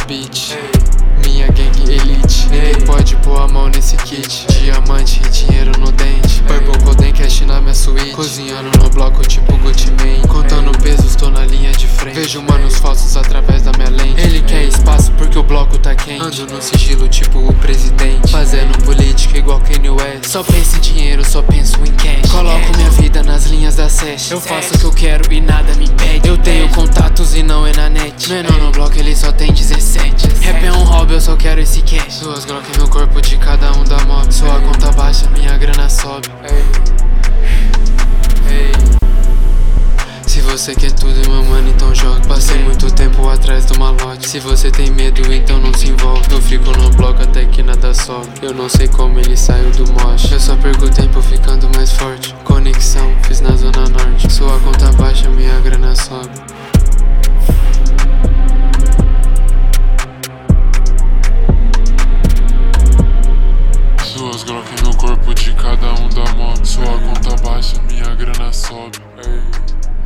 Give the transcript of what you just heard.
beat. Minha gangue elite, ninguém pode pôr a mão nesse kit. Diamante e dinheiro no dente, Purple Golden Cash na minha suíte. Cozinhando no bloco tipo Gucci Mane, contando pesos, tô na linha de frente. Vejo manos falsos através da minha lente. Ele quer espaço porque o bloco tá quente. Ando no sigilo tipo o presidente, fazendo política igual Kanye West. Só penso em dinheiro, só penso em cash. Coloco minha vida nas linhas da sete. Eu faço o que eu quero e nada me impede. Eu tenho contatos e não é na net. Menor no bloco ele só tem 17. Rap é um hobby, eu só quero esse cash. Duas Glock no corpo de cada um da mob. Sua conta baixa, minha grana sobe. Se você quer tudo, meu mano, então joga. Passei muito tempo atrás do malote. Se você tem medo, então não se envolve. Eu fico no bloco até que nada sobe. Eu não sei como ele saiu do mosh. Eu só perco o tempo ficando mais forte. Conexão, fiz na zona norte. Sua conta baixa, minha grana sobe. Duas Glock no corpo de cada um da mob. Sua conta baixa, minha grana sobe.